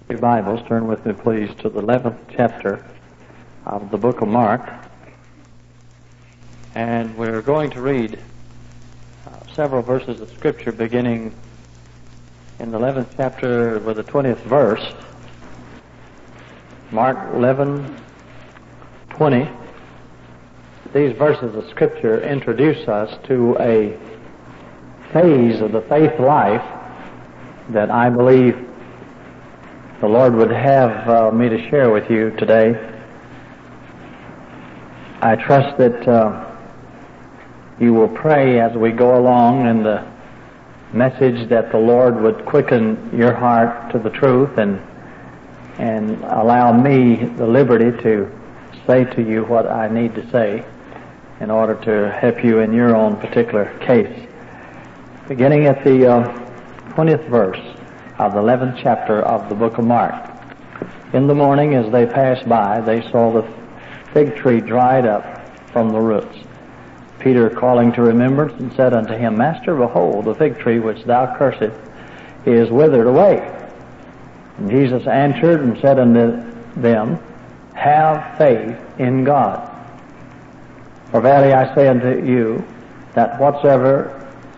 Your Bibles, turn with me please to the 11th chapter of the book of Mark. And we're going to read several verses of Scripture beginning in the 11th chapter with the 20th verse. Mark 11:20. These verses of Scripture introduce us to a phase of the faith life that I believe the Lord would have me to share with you today. I trust that you will pray as we go along in the message that the Lord would quicken your heart to the truth and allow me the liberty to say to you what I need to say in order to help you in your own particular case. Beginning at the 20th verse of the 11th chapter of the book of Mark. In the morning as they passed by, they saw the fig tree dried up from the roots. Peter, calling to remembrance, and said unto him, Master, behold, the fig tree which thou cursest is withered away. And Jesus answered and said unto them, Have faith in God. For verily I say unto you, that whosoever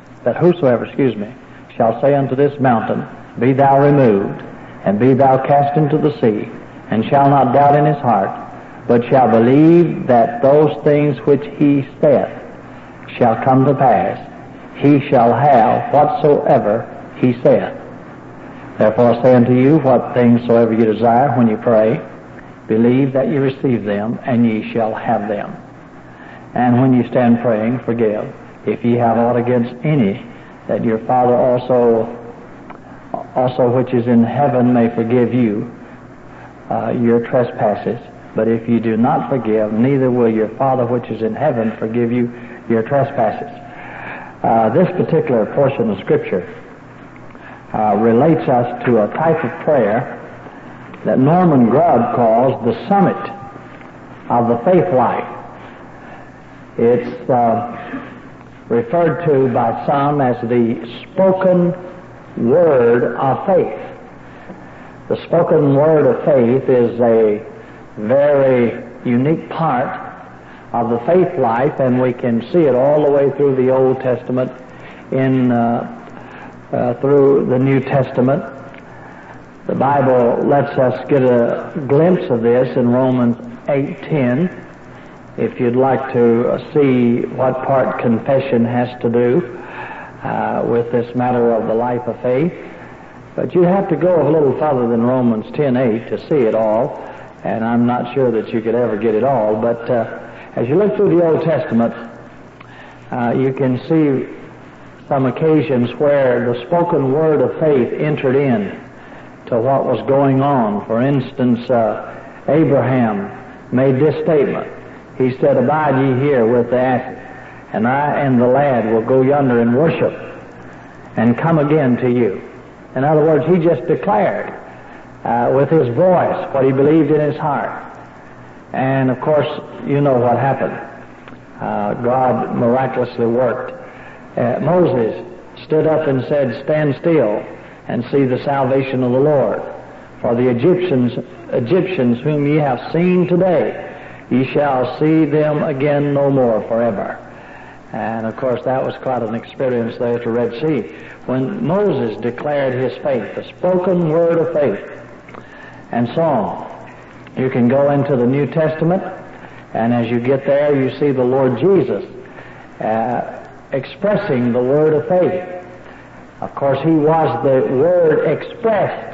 shall say unto this mountain, Be thou removed, and be thou cast into the sea, and shall not doubt in his heart, but shall believe that those things which he saith shall come to pass, he shall have whatsoever he saith. Therefore I say unto you, what things soever you desire when you pray, believe that you receive them, and ye shall have them. And when you stand praying, forgive, if ye have aught against any, that your Father also which is in heaven may forgive you your trespasses. But if you do not forgive, neither will your Father which is in heaven forgive you your trespasses. This particular portion of Scripture relates us to a type of prayer that Norman Grubb calls the summit of the faith life. It's referred to by some as the spoken word of faith. The spoken word of faith is a very unique part of the faith life, and we can see it all the way through the Old Testament, through the New Testament. The Bible lets us get a glimpse of this in Romans 8:10. If you'd like to see what part confession has to do with this matter of the life of faith. But you have to go a little further than Romans 10:8 to see it all, and I'm not sure that you could ever get it all. But as you look through the Old Testament, you can see some occasions where the spoken word of faith entered in to what was going on. For instance, Abraham made this statement. He said, Abide ye here with the asses, and I and the lad will go yonder and worship, and come again to you. In other words, he just declared with his voice what he believed in his heart. And of course, you know what happened. God miraculously worked. Moses stood up and said, Stand still and see the salvation of the Lord. For the Egyptians whom ye have seen today, ye shall see them again no more forever. And of course that was quite an experience there at the Red Sea. When Moses declared his faith, the spoken word of faith, and so on. You can go into the New Testament, and as you get there, you see the Lord Jesus expressing the word of faith. Of course, he was the word expressed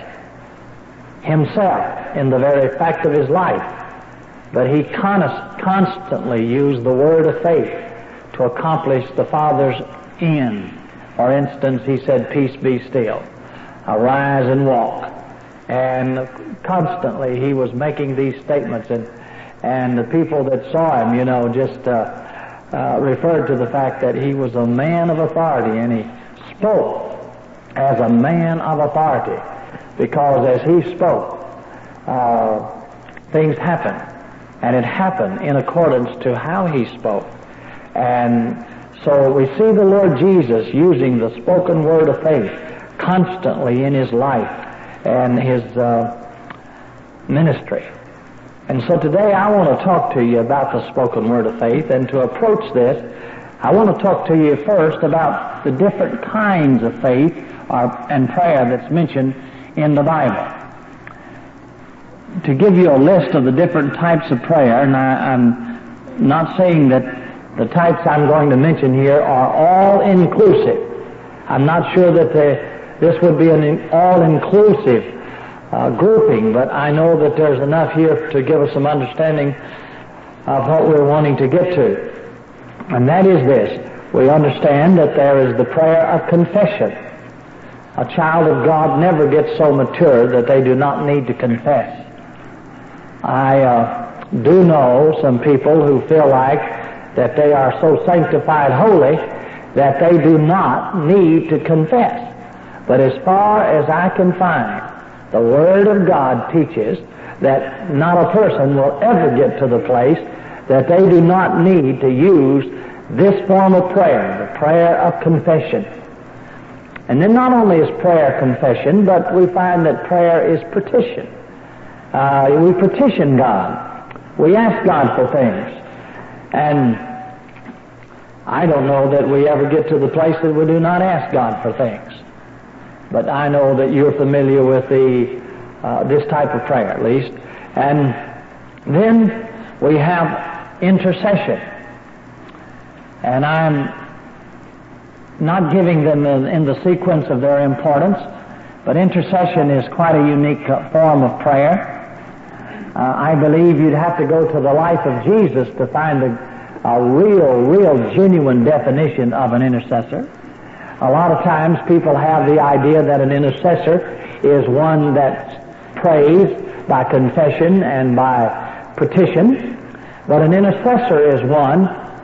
himself in the very fact of his life. But he constantly used the word of faith to accomplish the Father's end. For instance, he said, Peace be still. Arise and walk. And constantly he was making these statements, and the people that saw him, just referred to the fact that he was a man of authority, and he spoke as a man of authority, because as he spoke, things happened, and it happened in accordance to how he spoke. And so we see the Lord Jesus using the spoken word of faith constantly in his life and his ministry. And so today I want to talk to you about the spoken word of faith, and to approach this, I want to talk to you first about the different kinds of faith and prayer that's mentioned in the Bible. To give you a list of the different types of prayer, and I'm not saying that the types I'm going to mention here are all inclusive. I'm not sure that this would be an all-inclusive grouping, but I know that there's enough here to give us some understanding of what we're wanting to get to. And that is this. We understand that there is the prayer of confession. A child of God never gets so mature that they do not need to confess. I do know some people who feel like that they are so sanctified holy that they do not need to confess. But as far as I can find, the Word of God teaches that not a person will ever get to the place that they do not need to use this form of prayer, the prayer of confession. And then not only is prayer confession, but we find that prayer is petition. We petition God. We ask God for things. And I don't know that we ever get to the place that we do not ask God for things. But I know that you're familiar with this type of prayer, at least. And then we have intercession. And I'm not giving them in the sequence of their importance, but intercession is quite a unique form of prayer. I believe you'd have to go to the life of Jesus to find a real, genuine definition of an intercessor. A lot of times people have the idea that an intercessor is one that prays by confession and by petition, but an intercessor is one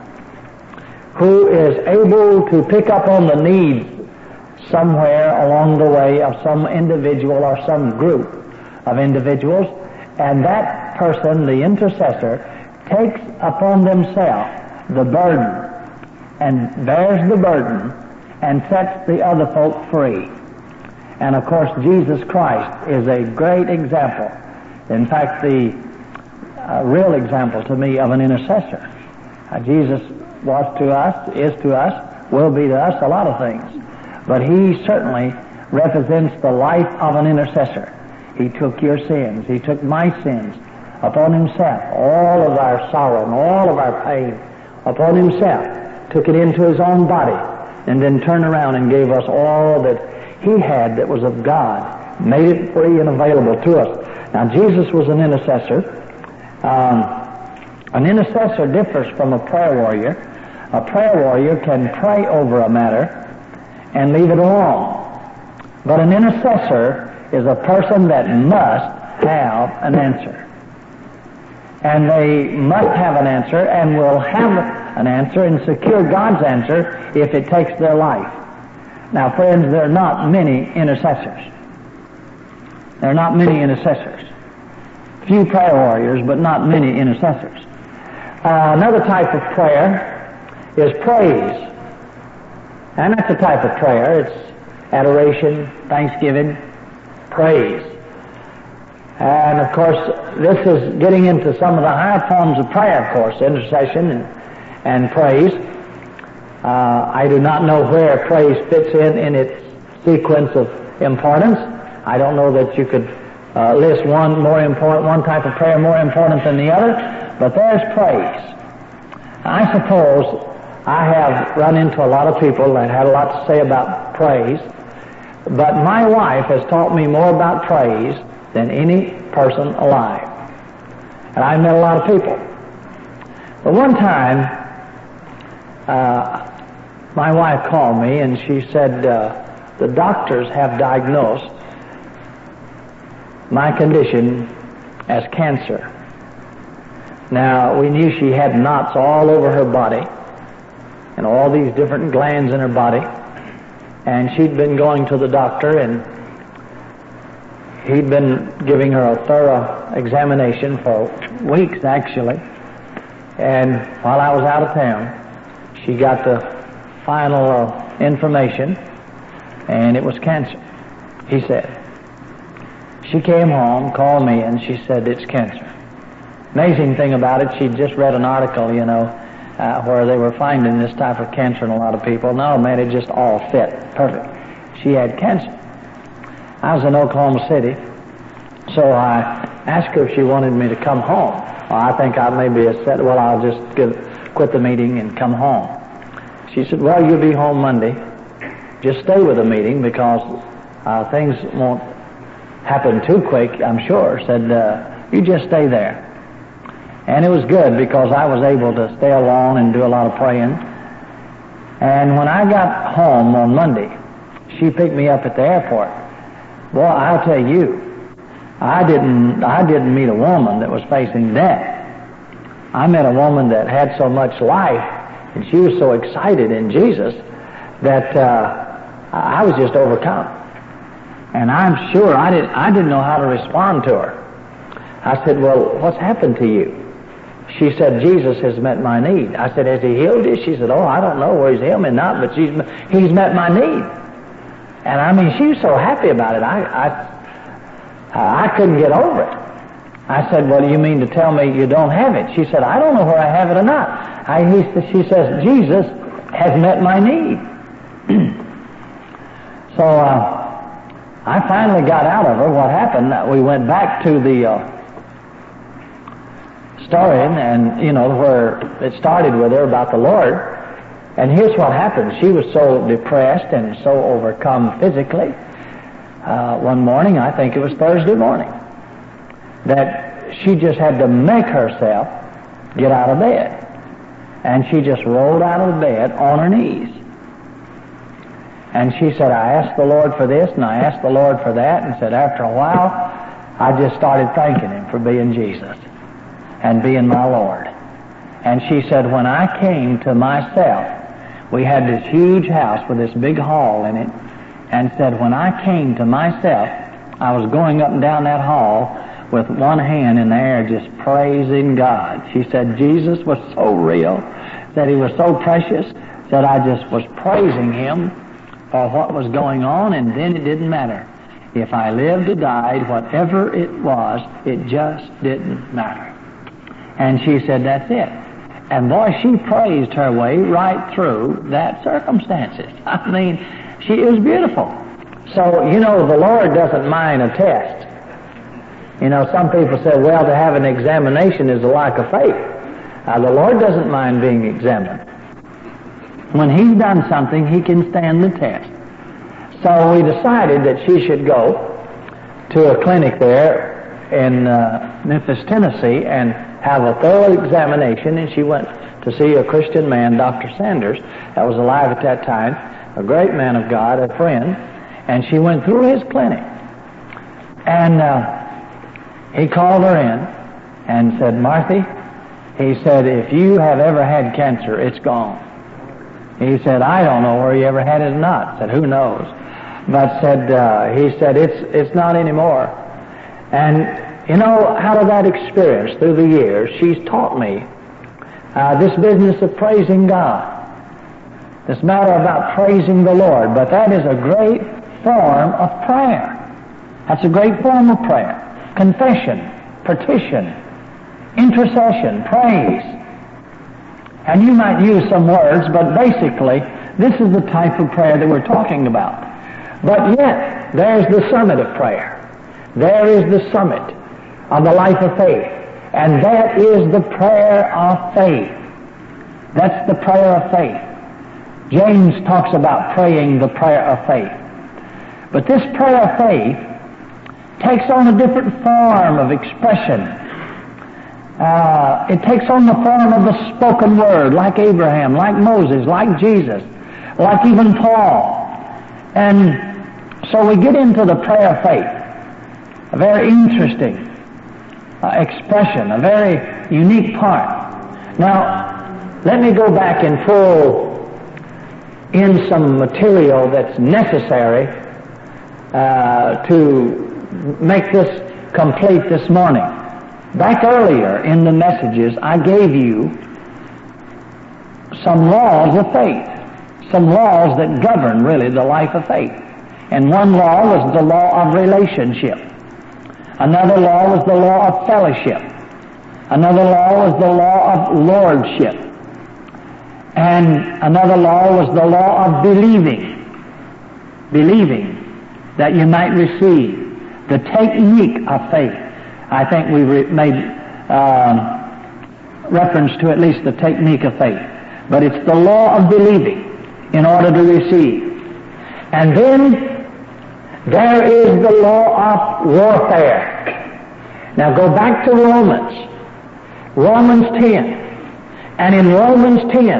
who is able to pick up on the needs somewhere along the way of some individual or some group of individuals, and that person, the intercessor, takes upon themselves the burden and bears the burden and sets the other folk free. And of course, Jesus Christ is a great example. In fact, the real example to me of an intercessor. Jesus was to us, is to us, will be to us a lot of things. But he certainly represents the life of an intercessor. He took your sins. He took my sins upon himself. All of our sorrow and all of our pain upon himself. Took it into his own body and then turned around and gave us all that he had that was of God. Made it free and available to us. Now, Jesus was an intercessor. An intercessor differs from a prayer warrior. A prayer warrior can pray over a matter and leave it alone. But an intercessor is a person that must have an answer. And they must have an answer and will have an answer and secure God's answer if it takes their life. Now, friends, there are not many intercessors. There are not many intercessors. Few prayer warriors, but not many intercessors. Another type of prayer is praise. And that's a type of prayer. It's adoration, thanksgiving, praise. And of course, this is getting into some of the higher forms of prayer, of course, intercession and praise. I do not know where praise fits in its sequence of importance. I don't know that you could list one type of prayer more important than the other, but there's praise. I suppose I have run into a lot of people that had a lot to say about praise, but my wife has taught me more about praise than any person alive. And I've met a lot of people. But one time, my wife called me and she said, the doctors have diagnosed my condition as cancer. Now, we knew she had knots all over her body and all these different glands in her body, and she'd been going to the doctor, and he'd been giving her a thorough examination for weeks, actually. And while I was out of town, she got the final information, and it was cancer, he said. She came home, called me, and she said, it's cancer. Amazing thing about it, she'd just read an article, where they were finding this type of cancer in a lot of people. No, man, it just all fit perfect. She had cancer. I was in Oklahoma City, so I asked her if she wanted me to come home. Well, I think I maybe said, well, I'll just quit the meeting and come home. She said, well, you'll be home Monday. Just stay with the meeting because things won't happen too quick, I'm sure. Said, you just stay there. And it was good because I was able to stay alone and do a lot of praying. And when I got home on Monday, she picked me up at the airport. Boy, I'll tell you, I didn't meet a woman that was facing death. I met a woman that had so much life, and she was so excited in Jesus that I was just overcome. And I'm sure I didn't know how to respond to her. I said, well, what's happened to you? She said, Jesus has met my need. I said, has he healed you? She said, oh, I don't know where he's healed me not, but he's met my need. And I mean, she was so happy about it. I couldn't get over it. I said, well, you mean to tell me you don't have it? She said, I don't know where I have it or not. She says, Jesus has met my need. So I finally got out of her what happened. We went back to the story, and where it started with her about the Lord. And here's what happened. She was so depressed and so overcome physically. One morning, I think it was Thursday morning, that she just had to make herself get out of bed. And she just rolled out of the bed on her knees. And she said, I asked the Lord for this and I asked the Lord for that, and said after a while, I just started thanking him for being Jesus and being my Lord. And she said, when I came to myself, we had this huge house with this big hall in it, and said, when I came to myself, I was going up and down that hall with one hand in the air just praising God. She said, Jesus was so real, that he was so precious, that I just was praising him for what was going on, and then it didn't matter. If I lived or died, whatever it was, it just didn't matter. And she said, that's it. And boy, she praised her way right through that circumstances. I mean, it was beautiful. So, the Lord doesn't mind a test. Some people say, well, to have an examination is a lack of faith. The Lord doesn't mind being examined. When he's done something, he can stand the test. So we decided that she should go to a clinic there in Memphis, Tennessee, and have a thorough examination. And she went to see a Christian man, Dr. Sanders, that was alive at that time, a great man of God, a friend. And she went through his clinic. And he called her in and said, Marthy, he said, if you have ever had cancer, it's gone. He said, I don't know where you ever had it or not. Said, who knows? But he said, it's not anymore. And out of that experience through the years, she's taught me this business of praising God. This matter about praising the Lord. But that is a great form of prayer. That's a great form of prayer. Confession, petition, intercession, praise. And you might use some words, but basically, this is the type of prayer that we're talking about. But yet, there's the summit of prayer. There is the summit of the life of faith. And that is the prayer of faith. That's the prayer of faith. James talks about praying the prayer of faith. But this prayer of faith takes on a different form of expression. It takes on the form of the spoken word, like Abraham, like Moses, like Jesus, like even Paul. And so we get into the prayer of faith, a very interesting expression, a very unique part. Now, let me go back and pull in some material that's necessary to make this complete this morning. Back earlier in the messages, I gave you some laws of faith, some laws that govern really the life of faith. And one law was the law of relationship. Another law was the law of fellowship. Another law was the law of lordship. And another law was the law of believing. Believing that you might receive. The technique of faith. I think we made reference to at least the technique of faith. But it's the law of believing in order to receive. And then there is the law of warfare. Now go back to Romans 10. And in Romans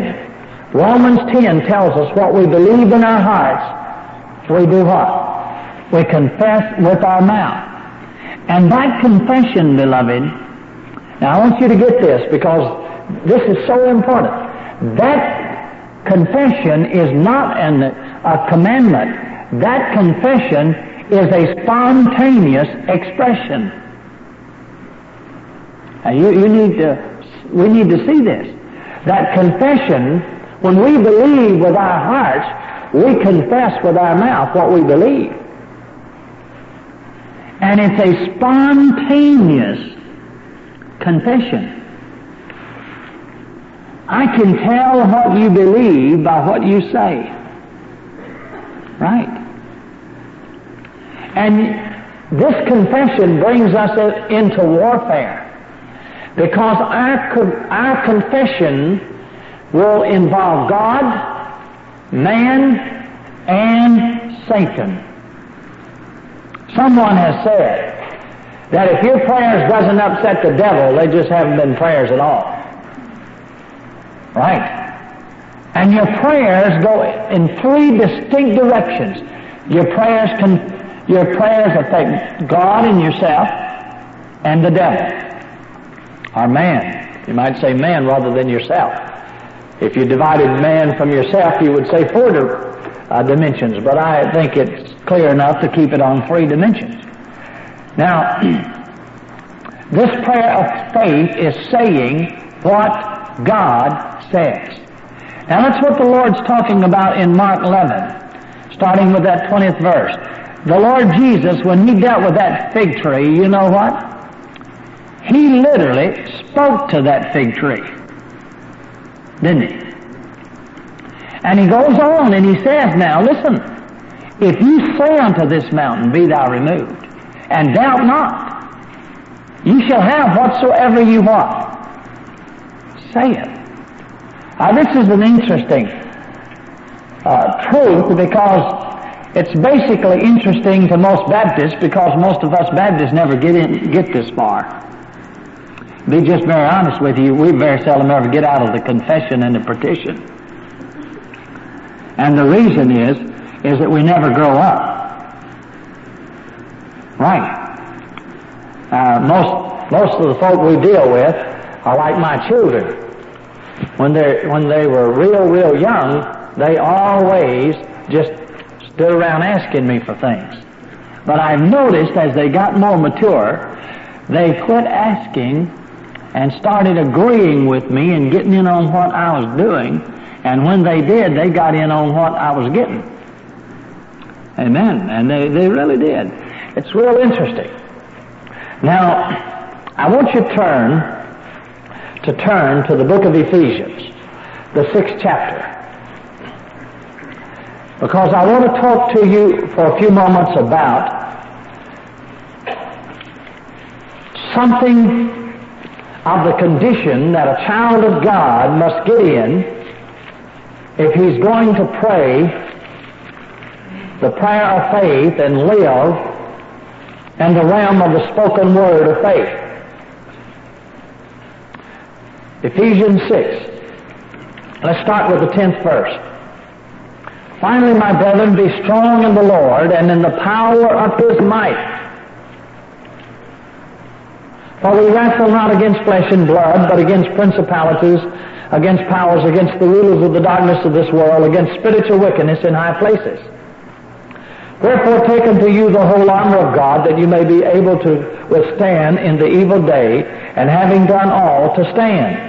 10 tells us what we believe in our hearts. We do what? We confess with our mouth. And that confession, beloved, now I want you to get this because this is so important. That confession is not a commandment. That confession is a spontaneous expression. Now we need to see this. That confession, when we believe with our hearts, we confess with our mouth what we believe. And it's a spontaneous confession. I can tell what you believe by what you say. Right? And this confession brings us into warfare. Because our confession will involve God, man, and Satan. Someone has said that if your prayers doesn't upset the devil, they just haven't been prayers at all. Right? And your prayers go in three distinct directions. Your prayers affect God and yourself and the devil. Or man. You might say man rather than yourself. If you divided man from yourself, you would say four dimensions, but I think it's clear enough to keep it on three dimensions. Now, this prayer of faith is saying what God says. Now that's what the Lord's talking about in Mark 11, starting with that 20th verse. The Lord Jesus, when He dealt with that fig tree, you know what? He literally spoke to that fig tree. Didn't He? And He goes on and He says, now listen, if you say unto this mountain, be thou removed, and doubt not, you shall have whatsoever you want. Say it. Now this is an interesting truth because it's basically interesting to most Baptists because most of us Baptists never get this far. Be just very honest with you, we very seldom ever get out of the confession and the petition. And the reason is that we never grow up. Right. Most of the folk we deal with are like my children. When they were real young, they always just stood around asking me for things. But I've noticed as they got more mature, they quit asking and started agreeing with me and getting in on what I was doing. And when they did, they got in on what I was getting. Amen. And they really did. It's real interesting. Now, I want you to turn to the book of Ephesians, the 6th chapter. Because I want to talk to you for a few moments about something of the condition that a child of God must get in if he's going to pray the prayer of faith and live in the realm of the spoken word of faith. Ephesians 6. Let's start with the 10th verse. Finally, my brethren, be strong in the Lord and in the power of His might. For we wrestle not against flesh and blood, but against principalities, against powers, against the rulers of the darkness of this world, against spiritual wickedness in high places. Wherefore take unto you the whole armor of God, that you may be able to withstand in the evil day, and having done all, to stand.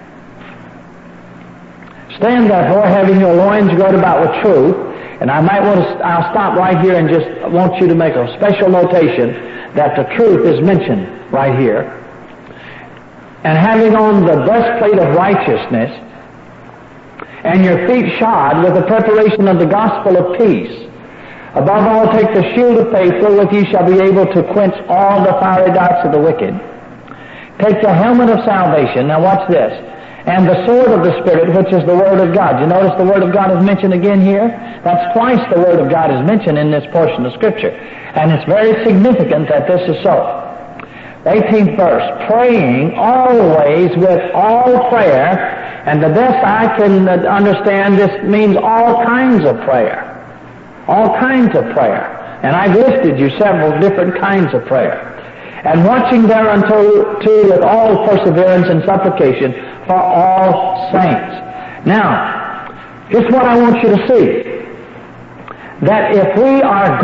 Stand therefore, having your loins girded about with truth. And I'll stop right here and just want you to make a special notation that the truth is mentioned right here. And having on the breastplate of righteousness, and your feet shod with the preparation of the gospel of peace. Above all, take the shield of faith, wherewith ye shall be able to quench all the fiery darts of the wicked. Take the helmet of salvation. Now watch this. And the sword of the Spirit, which is the Word of God. You notice the Word of God is mentioned again here? That's twice the Word of God is mentioned in this portion of Scripture. And it's very significant that this is so. 18th verse, praying always with all prayer, and the best I can understand, this means all kinds of prayer. All kinds of prayer. And I've listed you several different kinds of prayer. And watching thereunto too with all perseverance and supplication for all saints. Now, here's what I want you to see. That if we are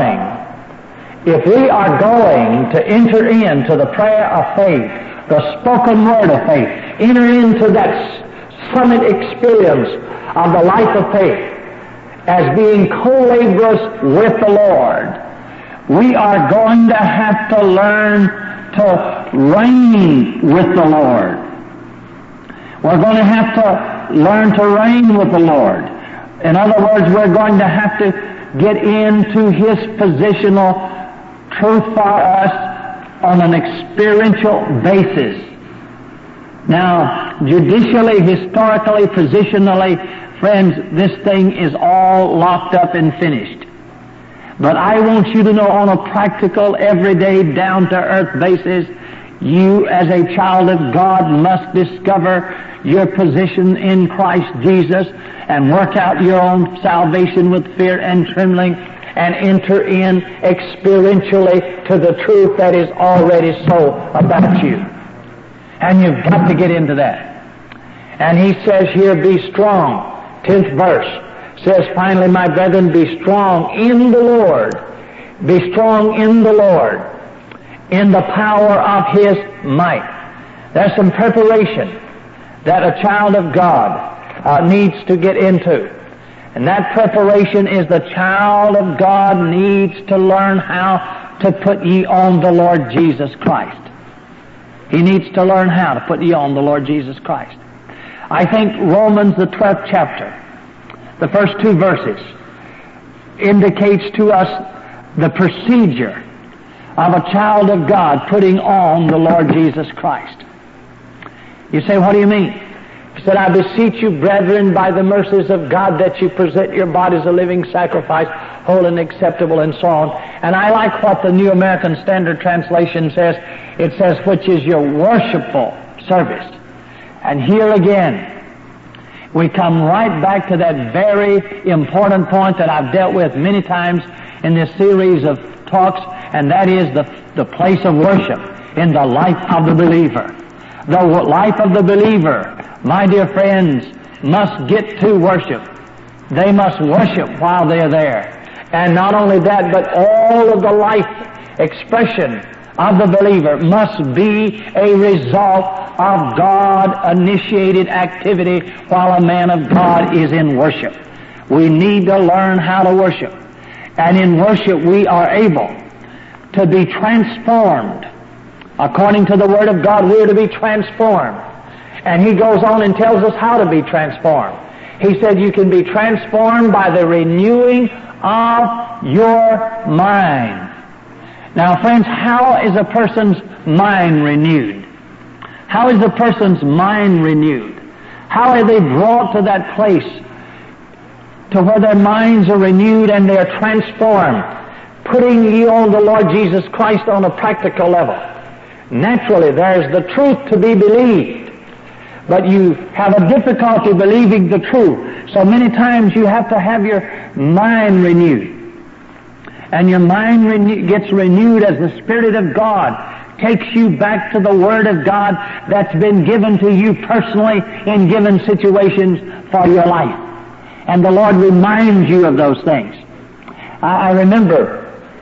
going to enter into the prayer of faith, the spoken word of faith, enter into that summit experience of the life of faith as being co-laborers with the Lord, we are going to have to learn to reign with the Lord. We're going to have to learn to reign with the Lord. In other words, we're going to have to get into His positional truth for us on an experiential basis. Now, judicially, historically, positionally, friends, this thing is all locked up and finished. But I want you to know on a practical, everyday, down-to-earth basis, you as a child of God must discover your position in Christ Jesus and work out your own salvation with fear and trembling and enter in experientially to the truth that is already so about you. And you've got to get into that. And he says here, be strong. 10th verse says, finally, my brethren, be strong in the Lord. Be strong in the Lord, in the power of His might. There's some preparation that a child of God needs to get into. And that preparation is the child of God needs to learn how to put ye on the Lord Jesus Christ. He needs to learn how to put ye on the Lord Jesus Christ. I think Romans, the 12th chapter, the first 2 verses, indicates to us the procedure of a child of God putting on the Lord Jesus Christ. You say, what do you mean? He said, I beseech you, brethren, by the mercies of God, that you present your bodies a living sacrifice, holy and acceptable, and so on. And I like what the New American Standard Translation says. It says, which is your worshipful service. And here again, we come right back to that very important point that I've dealt with many times in this series of talks, and that is the place of worship in the life of the believer. The life of the believer, my dear friends, must get to worship. They must worship while they're there. And not only that, but all of the life expression of the believer must be a result of God-initiated activity while a man of God is in worship. We need to learn how to worship. And in worship we are able to be transformed. According to the Word of God, we are to be transformed. And he goes on and tells us how to be transformed. He said you can be transformed by the renewing of your mind. Now, friends, how is a person's mind renewed? How is a person's mind renewed? How are they brought to that place to where their minds are renewed and they are transformed, putting ye on the Lord Jesus Christ on a practical level? Naturally, there's the truth to be believed, but you have a difficulty believing the truth. So many times you have to have your mind renewed. And your mind gets renewed as the Spirit of God takes you back to the Word of God that's been given to you personally in given situations for your life. And the Lord reminds you of those things. I remember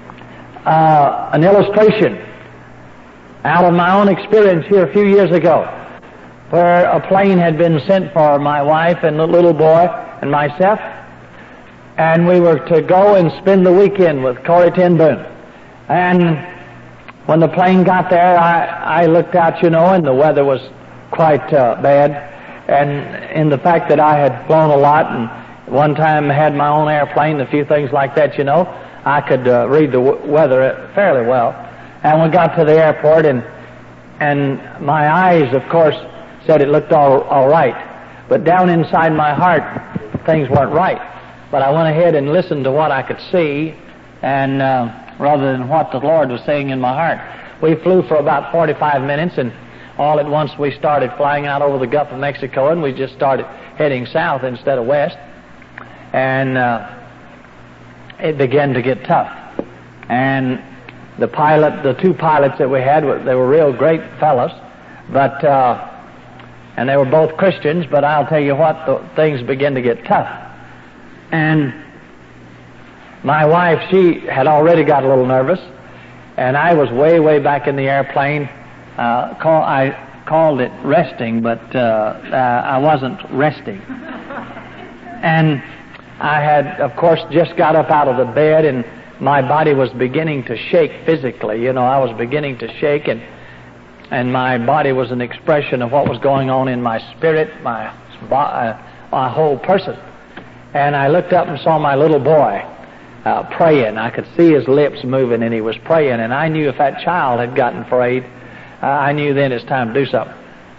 an illustration out of my own experience here a few years ago, where a plane had been sent for my wife and the little boy and myself, and we were to go and spend the weekend with Corrie ten Boom. And When the plane got there, I looked out, and the weather was quite bad. And in the fact that I had flown a lot and one time had my own airplane, a few things like that, I could read the weather fairly well. And we got to the airport, and my eyes, of course, said it looked all right. But down inside my heart, things weren't right. But I went ahead and listened to what I could see, and rather than what the Lord was saying in my heart. We flew for about 45 minutes, and all at once we started flying out over the Gulf of Mexico, and we just started heading south instead of west. And it began to get tough. And the two pilots that we had, they were real great fellows, but and they were both Christians, but I'll tell you what, things began to get tough. And my wife, she had already got a little nervous, and I was way back in the airplane. I called it resting, but I wasn't resting. And I had, of course, just got up out of the bed, and my body was beginning to shake physically. I was beginning to shake, and my body was an expression of what was going on in my spirit, my whole person. And I looked up and saw my little boy praying. I could see his lips moving, and he was praying, and I knew if that child had gotten afraid, I knew then it's time to do something.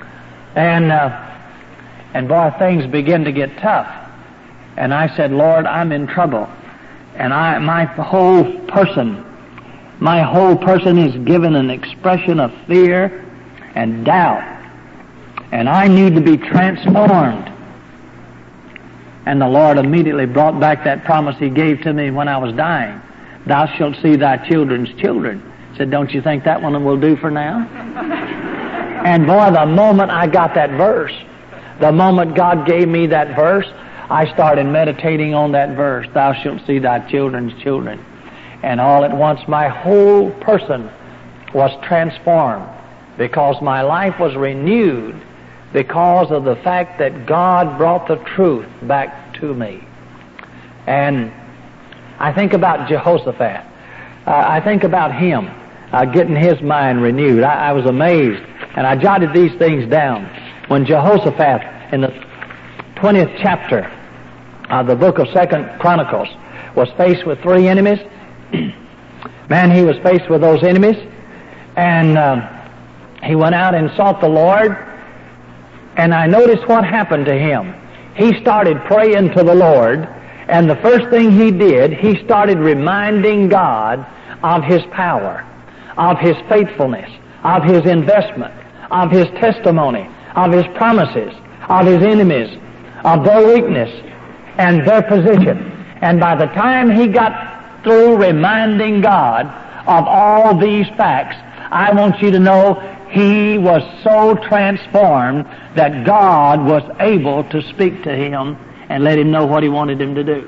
And boy, things began to get tough. And I said, Lord, I'm in trouble. And my whole person is given an expression of fear and doubt. And I need to be transformed. And the Lord immediately brought back that promise He gave to me when I was dying. Thou shalt see thy children's children. I said, don't you think that one will do for now? And boy, the moment I got that verse, the moment God gave me that verse, I started meditating on that verse, thou shalt see thy children's children. And all at once my whole person was transformed because my life was renewed because of the fact that God brought the truth back to me. And I think about Jehoshaphat. I think about him getting his mind renewed. I was amazed, and I jotted these things down. When Jehoshaphat, in the 20th chapter of the book of 2nd Chronicles, was faced with 3 enemies, man, he was faced with those enemies, and he went out and sought the Lord, and I noticed what happened to him. He started praying to the Lord, and the first thing he did, he started reminding God of His power, of His faithfulness, of His investment, of His testimony, of His promises, of His enemies, of their weakness and their position. And by the time he got through reminding God of all these facts, I want you to know he was so transformed that God was able to speak to him and let him know what He wanted him to do.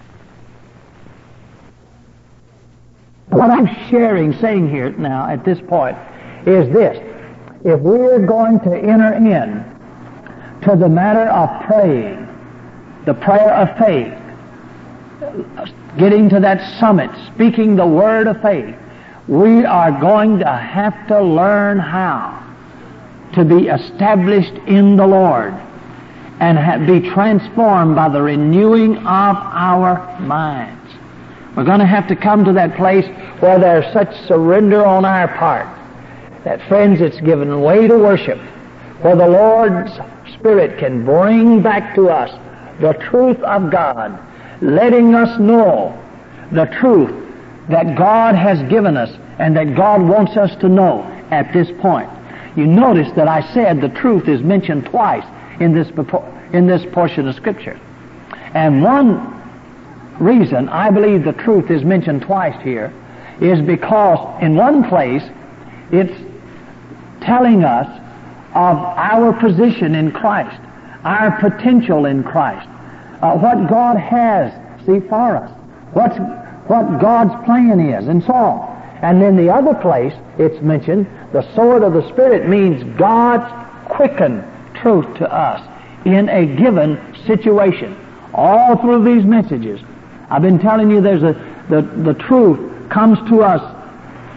What I'm saying here now at this point is this. If we're going to enter in to the matter of praying, the prayer of faith, getting to that summit, speaking the word of faith, we are going to have to learn how to be established in the Lord and be transformed by the renewing of our minds. We're going to have to come to that place where there's such surrender on our part that, friends, it's given way to worship, where the Lord's Spirit can bring back to us the truth of God, letting us know the truth that God has given us and that God wants us to know at this point. You notice that I said the truth is mentioned twice in this portion of Scripture. And one reason I believe the truth is mentioned twice here is because in one place it's telling us of our position in Christ, our potential in Christ, what God has, for us, what God's plan is, and so on. And then the other place it's mentioned, the sword of the Spirit means God's quickened truth to us in a given situation. All through these messages, I've been telling you the truth comes to us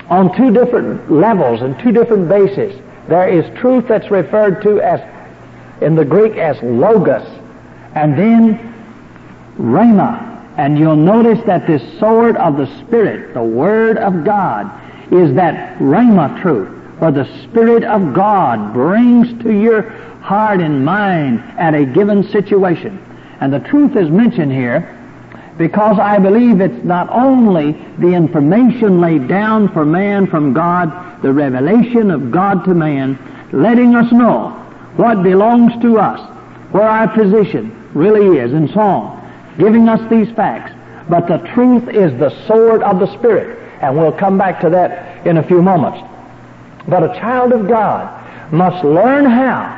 on two different levels and two different bases. There is truth that's referred to as, in the Greek, as logos, and then rhema. And you'll notice that this sword of the Spirit, the Word of God, is that rhema truth, where the Spirit of God brings to your heart and mind at a given situation. And the truth is mentioned here because I believe it's not only the information laid down for man from God, the revelation of God to man, letting us know what belongs to us, where our position really is, and so on, giving us these facts. But the truth is the sword of the Spirit, and we'll come back to that in a few moments. But a child of God must learn how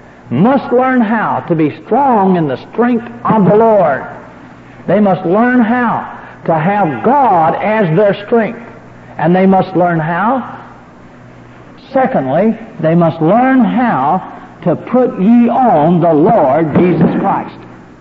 to be strong in the strength of the Lord. They must learn how to have God as their strength. And they must learn how, secondly, they must learn how to put ye on the Lord Jesus Christ.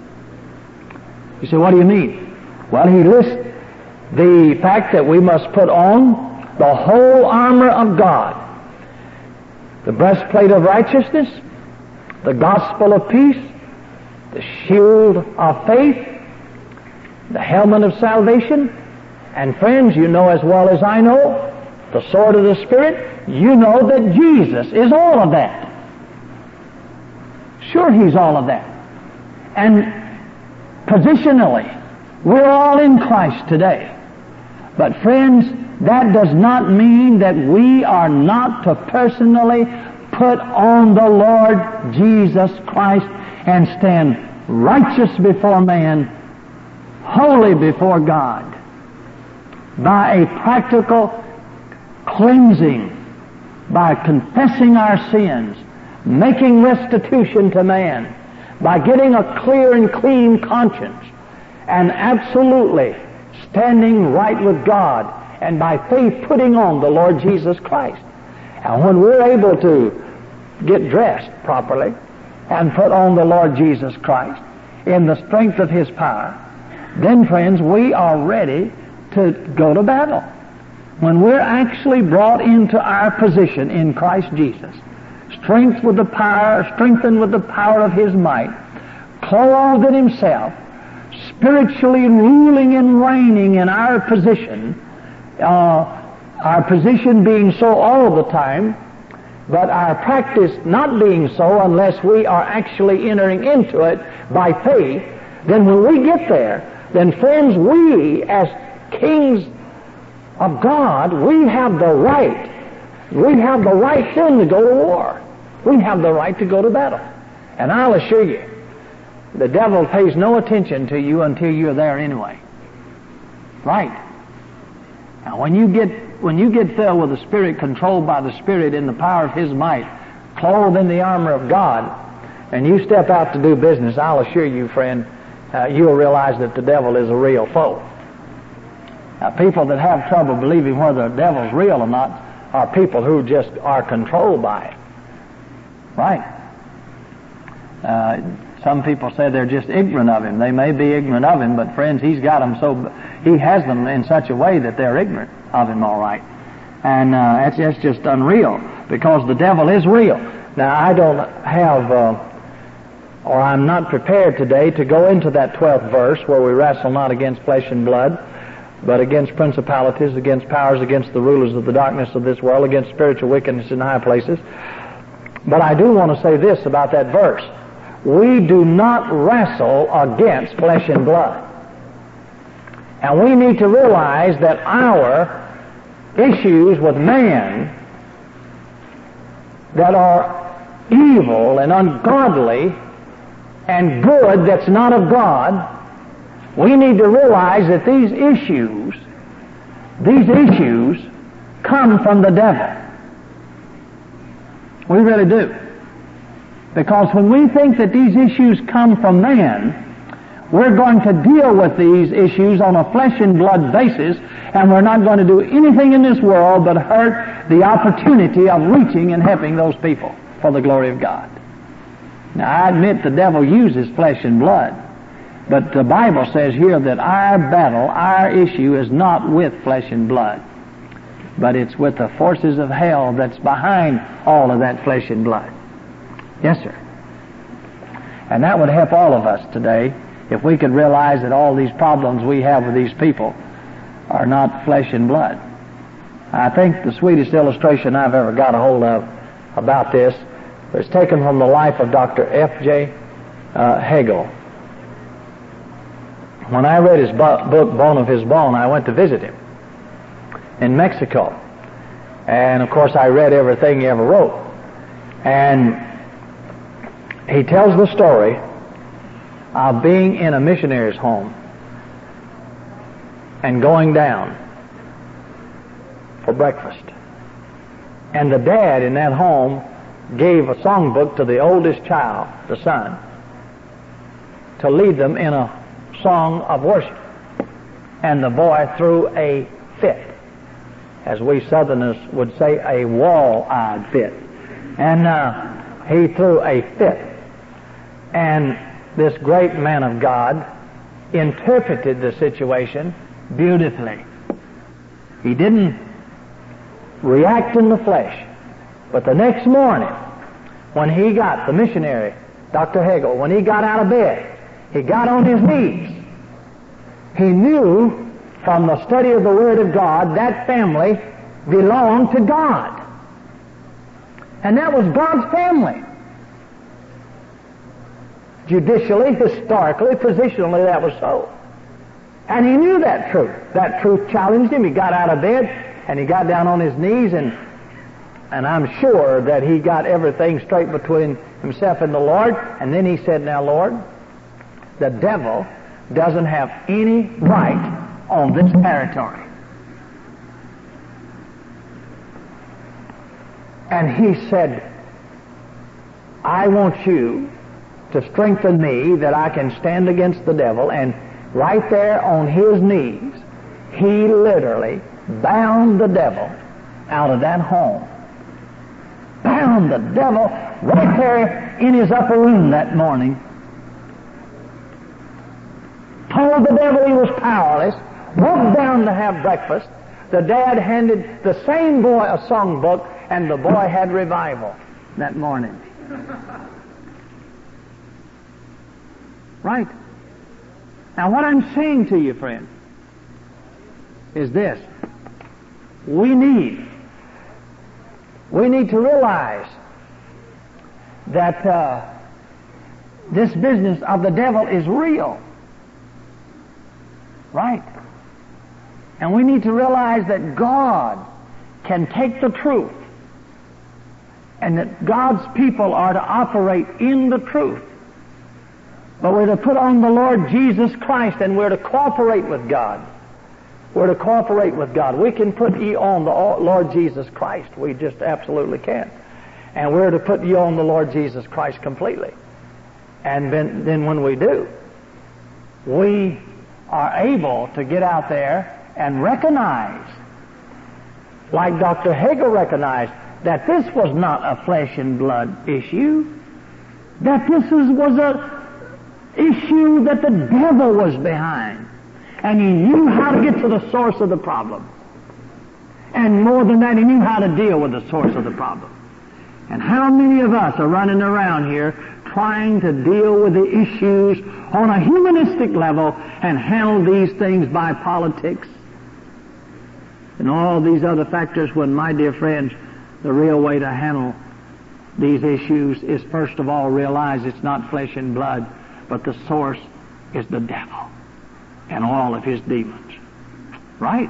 You say, what do you mean? Well, he lists the fact that we must put on the whole armor of God. The breastplate of righteousness, the gospel of peace, the shield of faith, the helmet of salvation, and friends, you know as well as I know, the sword of the Spirit. You know that Jesus is all of that. Sure, He's all of that. And positionally, we're all in Christ today. But friends, that does not mean that we are not to personally put on the Lord Jesus Christ and stand righteous before man, holy before God, by a practical cleansing, by confessing our sins, making restitution to man, by getting a clear and clean conscience, and absolutely standing right with God, and by faith putting on the Lord Jesus Christ. And when we're able to get dressed properly and put on the Lord Jesus Christ in the strength of His power, then, friends, we are ready to go to battle. When we're actually brought into our position in Christ Jesus, strengthened with the power of His might, clothed in Himself, spiritually ruling and reigning in our position being so all the time, but our practice not being so unless we are actually entering into it by faith, then when we get there, then friends, we as kings of God, we have the right then to go to war. We have the right to go to battle. And I'll assure you, the devil pays no attention to you until you're there anyway. Right. Now when you get filled with the Spirit, controlled by the Spirit in the power of His might, clothed in the armor of God, and you step out to do business, I'll assure you, friend, you'll realize that the devil is a real foe. Now, people that have trouble believing whether the devil's real or not are people who just are controlled by it. Right. Some people say they're just ignorant of Him. They may be ignorant of Him, but friends, He has them in such a way that they're ignorant of Him, all right. And that's just unreal, because the devil is real. Now, I don't have, or I'm not prepared today to go into that 12th verse where we wrestle not against flesh and blood, but against principalities, against powers, against the rulers of the darkness of this world, against spiritual wickedness in high places. But I do want to say this about that verse. We do not wrestle against flesh and blood. And we need to realize that our issues with man that are evil and ungodly and good that's not of God, we need to realize that these issues come from the devil. We really do. Because when we think that these issues come from man, we're going to deal with these issues on a flesh and blood basis, and we're not going to do anything in this world but hurt the opportunity of reaching and helping those people for the glory of God. Now, I admit the devil uses flesh and blood, but the Bible says here that our battle, our issue is not with flesh and blood. but it's with the forces of hell that's behind all of that flesh and blood. Yes, sir. And that would help all of us today if we could realize that all these problems we have with these people are not flesh and blood. I think the sweetest illustration I've ever got a hold of about this was taken from the life of Dr. F.J. Hegel. When I read his book, Bone of His Bone, I went to visit him in Mexico. And, of course, I read everything he ever wrote. And he tells the story of being in a missionary's home and going down for breakfast. And the dad in that home gave a songbook to the oldest child, the son, to lead them in a song of worship. And the boy threw a fit, as we Southerners would say, a wall-eyed fit. And he threw a fit. And this great man of God interpreted the situation beautifully. He didn't react in the flesh. But the next morning, when he got, the missionary, Dr. Hegel, when he got out of bed, he got on his knees. He knew from the study of the Word of God that family belonged to God. And that was God's family. Judicially, historically, positionally, that was so. And he knew that truth. That truth challenged him. He got out of bed and he got down on his knees, and I'm sure that he got everything straight between himself and the Lord. And then he said, "Now, Lord, the devil doesn't have any right on this territory." And he said, "I want you to strengthen me that I can stand against the devil." And right there on his knees, he literally bound the devil out of that home. Bound the devil right there in his upper room that morning. Told the devil he was powerless. Walked down to have breakfast. The dad handed the same boy a songbook, and the boy had revival that morning. Right? Now what I'm saying to you, friend, is this. We need to realize that this business of the devil is real. Right? And we need to realize that God can take the truth, and that God's people are to operate in the truth. But we're to put on the Lord Jesus Christ, and we're to cooperate with God. We're to cooperate with God. We can put ye on the Lord Jesus Christ. We just absolutely can. And we're to put ye on the Lord Jesus Christ completely. And then when we do, we are able to get out there and recognize, like Dr. Hegel recognized, that this was not a flesh and blood issue, that this was a issue that the devil was behind. And he knew how to get to the source of the problem. And more than that, he knew how to deal with the source of the problem. And how many of us are running around here trying to deal with the issues on a humanistic level and handle these things by politics and all these other factors, when, my dear friends, the real way to handle these issues is first of all realize it's not flesh and blood, but the source is the devil and all of his demons. Right?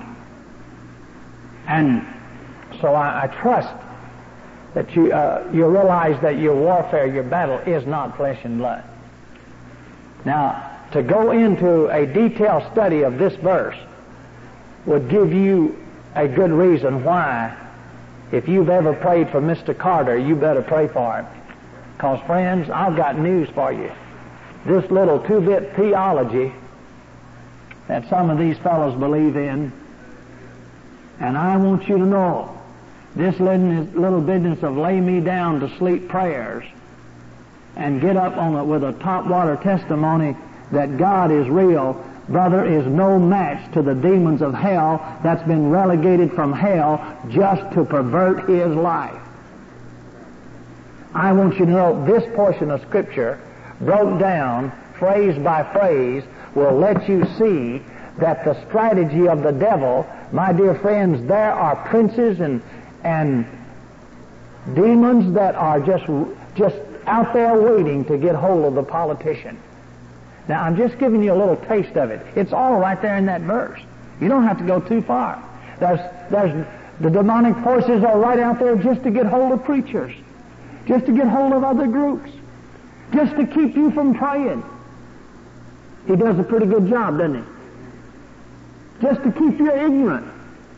And so I trust that you realize that your warfare, your battle, is not flesh and blood. Now, to go into a detailed study of this verse would give you a good reason why, if you've ever prayed for Mr. Carter, you better pray for him. Because, friends, I've got news for you. This little two-bit theology that some of these fellows believe in, and I want you to know, this little business of lay me down to sleep prayers and get up on it with a top water testimony that God is real, brother, is no match to the demons of hell that's been relegated from hell just to pervert his life. I want you to know this portion of Scripture, broke down phrase by phrase, will let you see that the strategy of the devil, my dear friends, there are princes and demons that are just out there waiting to get hold of the politician. Now, I'm just giving you a little taste of it. It's all right there in that verse. You don't have to go too far. There's the demonic forces are right out there just to get hold of preachers, just to get hold of other groups, just to keep you from praying. He does a pretty good job, doesn't he? Just to keep you ignorant.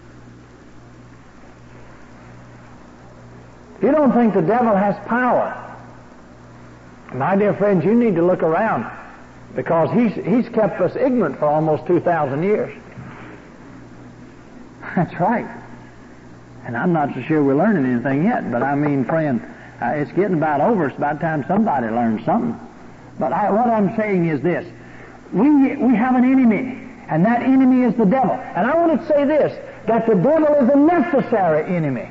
You don't think the devil has power. My dear friends, you need to look around, because he's kept us ignorant for almost 2,000 years. That's right. And I'm not so sure we're learning anything yet, but I mean, friend, it's getting about over. It's about time somebody learns something. But what I'm saying is this. We have an enemy, and that enemy is the devil. And I want to say this, that the devil is a necessary enemy.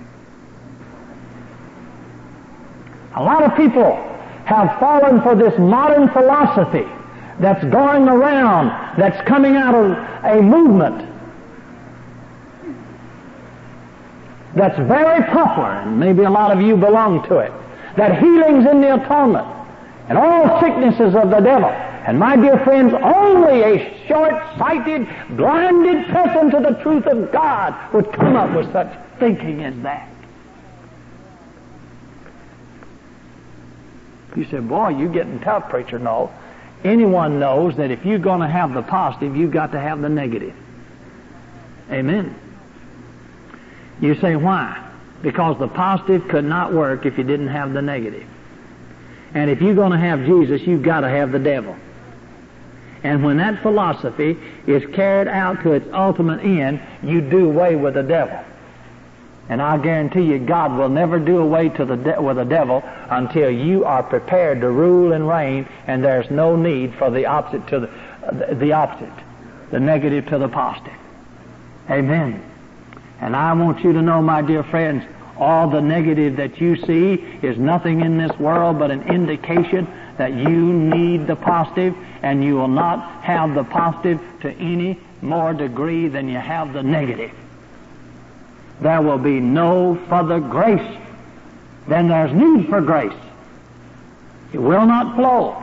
A lot of people have fallen for this modern philosophy that's going around, that's coming out of a movement that's very popular, and maybe a lot of you belong to it, that healing's in the atonement, and all sicknesses of the devil. And my dear friends, only a short-sighted, blinded person to the truth of God would come up with such thinking as that. You say, boy, you're getting tough, preacher. No. Anyone knows that if you're going to have the positive, you've got to have the negative. Amen. You say, why? Because the positive could not work if you didn't have the negative. And if you're going to have Jesus, you've got to have the devil. And when that philosophy is carried out to its ultimate end, you do away with the devil. And I guarantee you, God will never do away with the devil until you are prepared to rule and reign, and there's no need for the opposite to the opposite, the negative to the positive. Amen. And I want you to know, my dear friends, all the negative that you see is nothing in this world but an indication that you need the positive, and you will not have the positive to any more degree than you have the negative. There will be no further grace than there's need for grace. It will not flow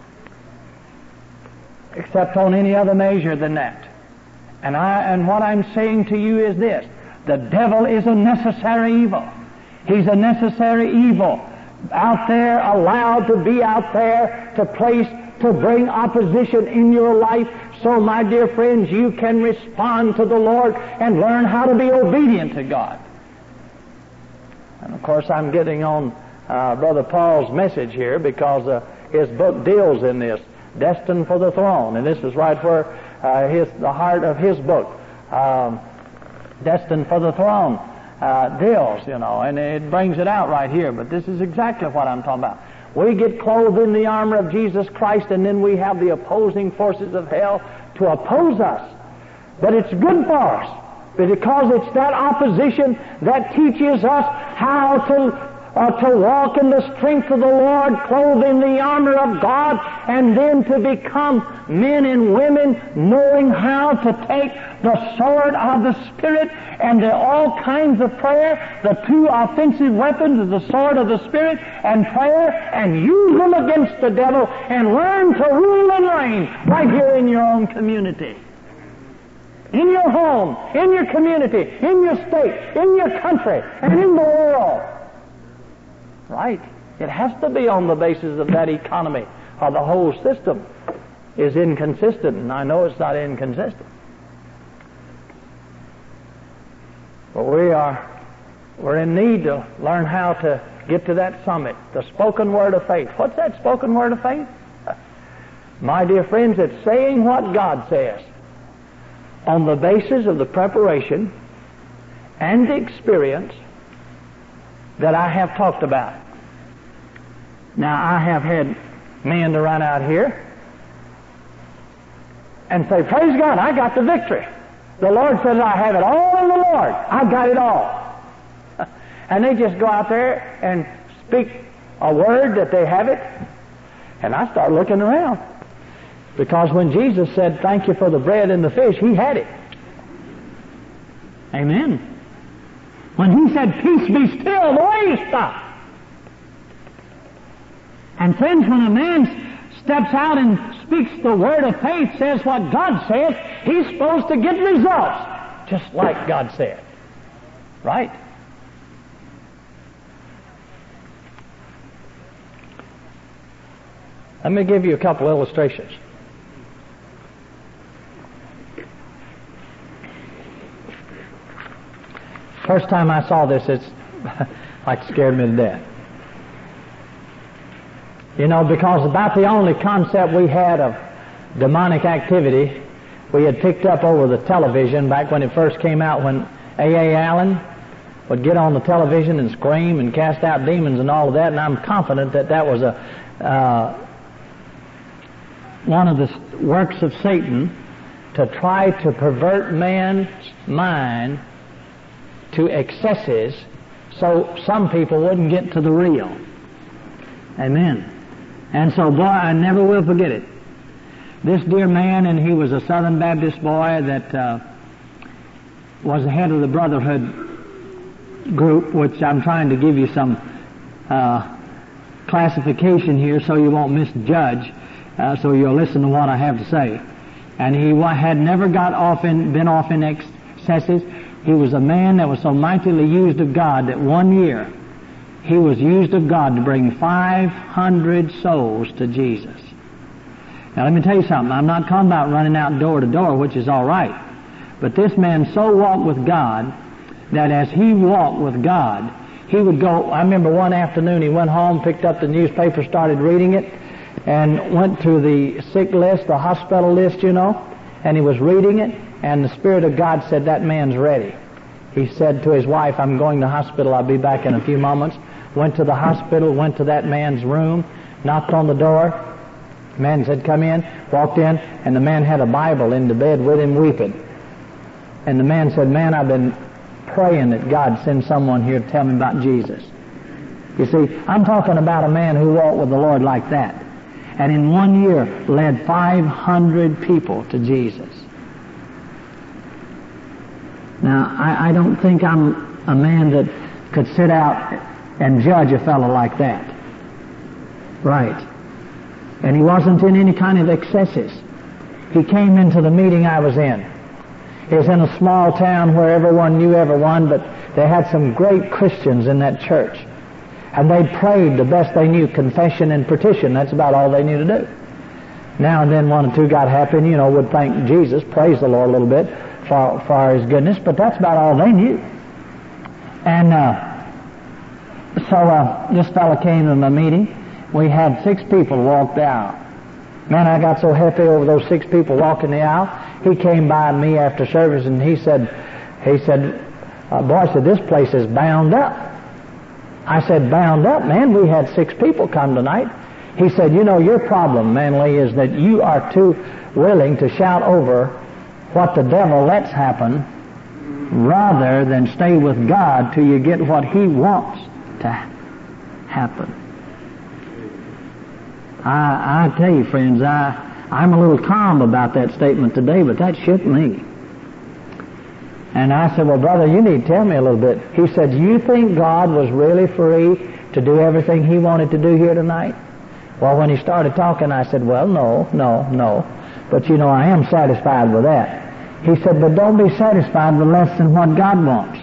except on any other measure than that. And what I'm saying to you is this: the devil is a necessary evil. He's a necessary evil out there, allowed to be out there to bring opposition in your life. So, my dear friends, you can respond to the Lord and learn how to be obedient to God. And of course, I'm getting on Brother Paul's message here, because his book deals in this, Destined for the Throne. And this is right where the heart of his book, Destined for the Throne, deals, and it brings it out right here. But this is exactly what I'm talking about. We get clothed in the armor of Jesus Christ, and then we have the opposing forces of hell to oppose us. But it's good for us, because it's that opposition that teaches us how to walk in the strength of the Lord, clothed in the armor of God, and then to become men and women knowing how to take the sword of the Spirit and all kinds of prayer, the two offensive weapons of the sword of the Spirit and prayer, and use them against the devil, and learn to rule and reign right here in your own community, in your home, in your community, in your state, in your country, and in the world. Right? It has to be on the basis of that economy, or the whole system is inconsistent, and I know it's not inconsistent. But we're in need to learn how to get to that summit, the spoken word of faith. What's that spoken word of faith? My dear friends, it's saying what God says on the basis of the preparation and the experience that I have talked about. Now, I have had men to run out here and say, praise God, I got the victory. The Lord says I have it all in the Lord. I got it all. And they just go out there and speak a word that they have it. And I start looking around. Because when Jesus said, thank you for the bread and the fish, He had it. Amen. When He said, peace be still, the waves stopped. And friends, when a man steps out and speaks the word of faith, says what God says, he's supposed to get results, just like God said. Right? Let me give you a couple illustrations. First time I saw this, it's like scared me to death. You know, because about the only concept we had of demonic activity we had picked up over the television back when it first came out, when A.A. Allen would get on the television and scream and cast out demons and all of that, and I'm confident that that was one of the works of Satan to try to pervert man's mind to excesses so some people wouldn't get to the real. Amen. And so, boy, I never will forget it. This dear man, and he was a Southern Baptist boy that was the head of the Brotherhood group, which I'm trying to give you some classification here so you won't misjudge, so you'll listen to what I have to say. And he had never been off in excesses. He was a man that was so mightily used of God that one year he was used of God to bring 500 souls to Jesus. Now let me tell you something. I'm not talking about running out door to door, which is all right. But this man so walked with God that as he walked with God, he would go. I remember one afternoon he went home, picked up the newspaper, started reading it, and went to the sick list, the hospital list, you know, and he was reading it, and the Spirit of God said, that man's ready. He said to his wife, I'm going to the hospital, I'll be back in a few moments. Went to the hospital, went to that man's room, knocked on the door. The man said, come in, walked in, and the man had a Bible in the bed with him weeping. And the man said, man, I've been praying that God send someone here to tell me about Jesus. You see, I'm talking about a man who walked with the Lord like that. And in 1 year led 500 people to Jesus. Now, I don't think I'm a man that could sit out and judge a fellow like that. Right. And he wasn't in any kind of excesses. He came into the meeting I was in. He was in a small town where everyone knew everyone, but they had some great Christians in that church. And they prayed the best they knew, confession and petition. That's about all they knew to do. Now and then one or two got happy and, you know, would thank Jesus, praise the Lord a little bit for His goodness, but that's about all they knew. And so this fellow came to the meeting. We had 6 people walk the aisle. Man, I got so happy over those 6 people walking the aisle. He came by me after service and he said, boy, said, this place is bound up. I said, bound up, man? We had 6 people come tonight. He said, you know, your problem, Manley, is that you are too willing to shout over what the devil lets happen rather than stay with God till you get what He wants to happen. I tell you, friends, I'm a little calm about that statement today, but that shook me. And I said, well, brother, you need to tell me a little bit. He said, do you think God was really free to do everything He wanted to do here tonight? Well, when he started talking, I said, well, no. But, you know, I am satisfied with that. He said, but don't be satisfied with less than what God wants.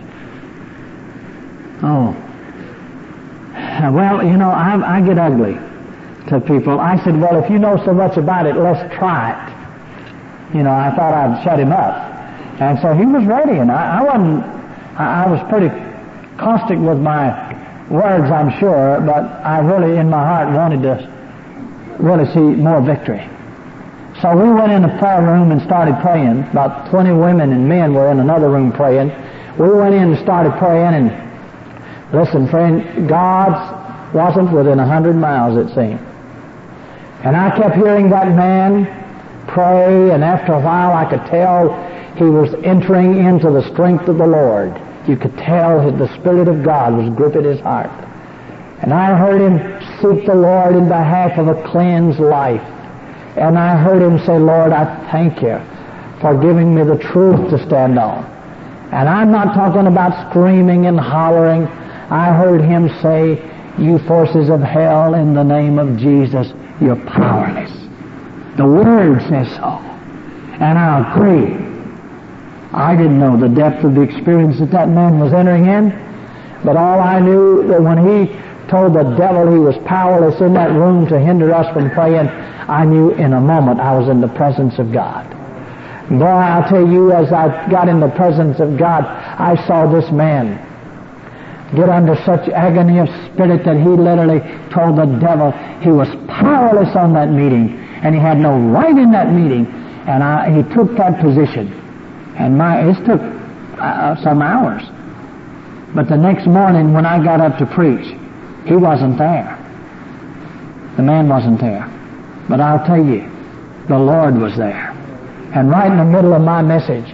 Oh. Well, you know, I get ugly to people. I said, well, if you know so much about it, let's try it. You know, I thought I'd shut him up. And so he was ready, and I was pretty caustic with my words, I'm sure, but I really, in my heart, wanted to really see more victory. So we went in the prayer room and started praying. About 20 women and men were in another room praying. We went in and started praying, and listen, friend, God wasn't within 100 miles, it seemed. And I kept hearing that man pray, and after a while I could tell he was entering into the strength of the Lord. You could tell the Spirit of God was gripping his heart. And I heard him seek the Lord in behalf of a cleansed life. And I heard him say, Lord, I thank you for giving me the truth to stand on. And I'm not talking about screaming and hollering. I heard him say, you forces of hell, in the name of Jesus, you're powerless. The Word says so. And I agree. I didn't know the depth of the experience that man was entering in, but all I knew that when he told the devil he was powerless in that room to hinder us from praying, I knew in a moment I was in the presence of God. Boy, I'll tell you, as I got in the presence of God, I saw this man get under such agony of spirit that he literally told the devil he was powerless on that meeting, and he had no right in that meeting, and he took that position. And it took some hours. But the next morning when I got up to preach, he wasn't there. The man wasn't there. But I'll tell you, the Lord was there. And right in the middle of my message,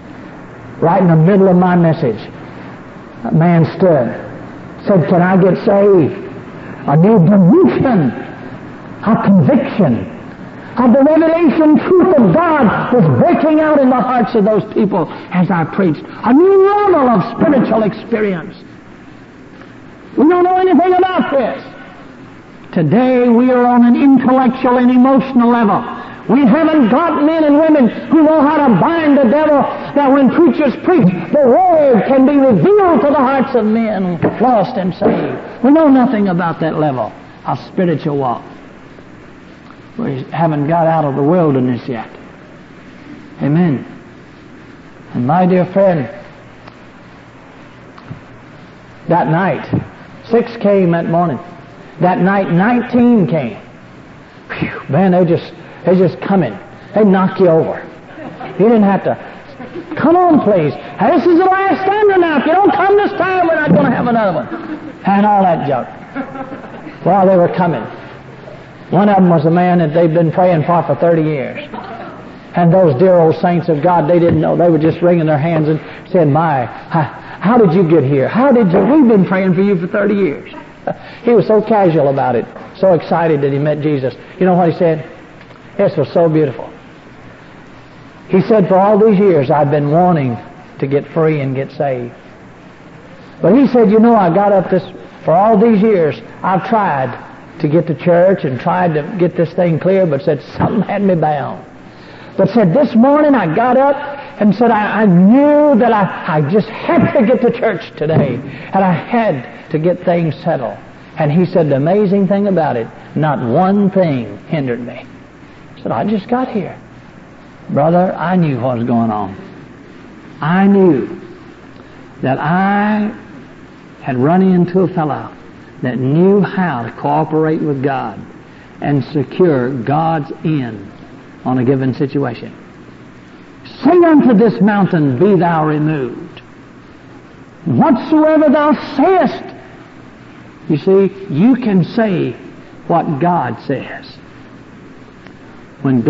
a man stood, said, can I get saved? A new dimension, a conviction of the revelation truth of God was breaking out in the hearts of those people as I preached. A new level of spiritual experience. We don't know anything about this. Today we are on an intellectual and emotional level. We haven't got men and women who know how to bind the devil, that when preachers preach, the Word can be revealed to the hearts of men lost and saved. We know nothing about that level of spiritual walk. We haven't got out of the wilderness yet. Amen. And my dear friend, that night, 6 came that morning. That night, 19 came. Whew, man, they're just coming. They knock you over. You didn't have to. Come on, please. Hey, this is the last standard now. If you don't come this time, we're not going to have another one. And all that junk. Well, they were coming. One of them was a man that they'd been praying for 30 years. And those dear old saints of God, they didn't know. They were just wringing their hands and saying, my, how did you get here? We've been praying for you for 30 years. He was so casual about it, so excited that he met Jesus. You know what he said? This was so beautiful. He said, for all these years I've been wanting to get free and get saved. But he said, I got up for all these years, I've tried to get to church and tried to get this thing clear, but said something had me bound. But said this morning I got up and said I knew that I just had to get to church today, and I had to get things settled. And he said the amazing thing about it, not one thing hindered me. He said, I just got here. Brother, I knew what was going on. I knew that I had run into a fellow that knew how to cooperate with God and secure God's end on a given situation. Say unto this mountain, be thou removed. Whatsoever thou sayest. You see, you can say what God says. When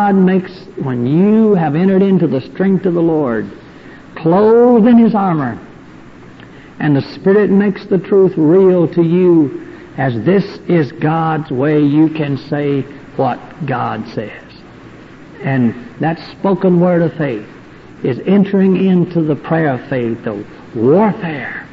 you have entered into the strength of the Lord, clothed in His armor, and the Spirit makes the truth real to you, as this is God's way, you can say what God says. And that spoken word of faith is entering into the prayer of faith, the warfare.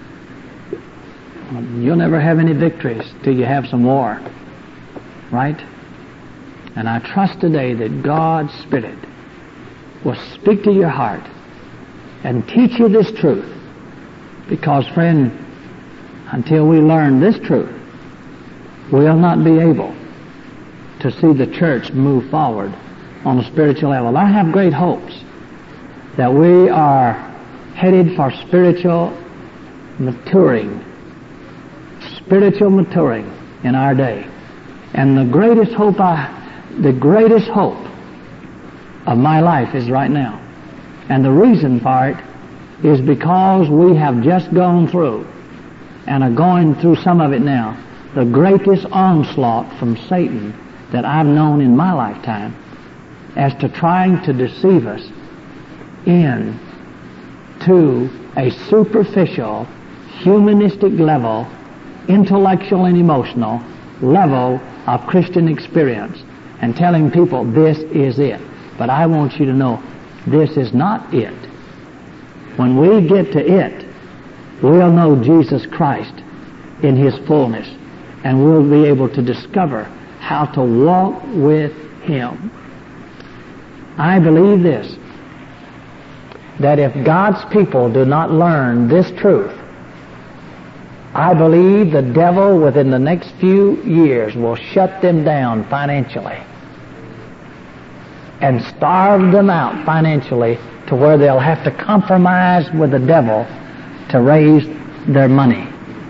You'll never have any victories till you have some war. Right? And I trust today that God's Spirit will speak to your heart and teach you this truth. Because, friend, until we learn this truth, we'll not be able to see the church move forward on a spiritual level. I have great hopes that we are headed for spiritual maturing in our day. And the greatest hope of my life is right now. And the reason for it is because we have just gone through, and are going through some of it now, the greatest onslaught from Satan that I've known in my lifetime as to trying to deceive us into a superficial, humanistic level, intellectual and emotional level of Christian experience, and telling people this is it. But I want you to know this is not it. When we get to it, we'll know Jesus Christ in His fullness, and we'll be able to discover how to walk with Him. I believe this, that if God's people do not learn this truth, I believe the devil within the next few years will shut them down financially and starve them out financially to where they'll have to compromise with the devil to raise their money.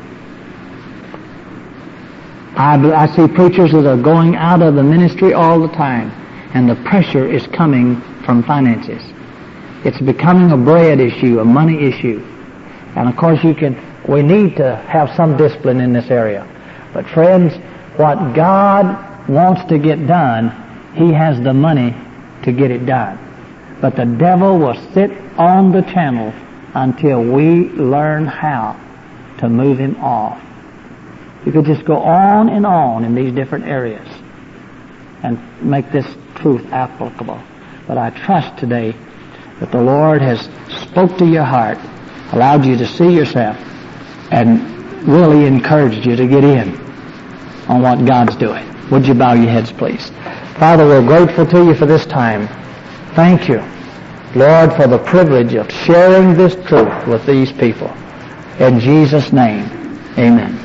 I see preachers that are going out of the ministry all the time, and the pressure is coming from finances. It's becoming a bread issue, a money issue. And of course we need to have some discipline in this area. But friends, what God wants to get done, He has the money to get it done. But the devil will sit on the channel until we learn how to move him off. You could just go on in these different areas and make this truth applicable. But I trust today that the Lord has spoke to your heart, allowed you to see yourself, and really encouraged you to get in on what God's doing. Would you bow your heads, please? Father, we're grateful to you for this time. Thank you, Lord, for the privilege of sharing this truth with these people. In Jesus' name, amen.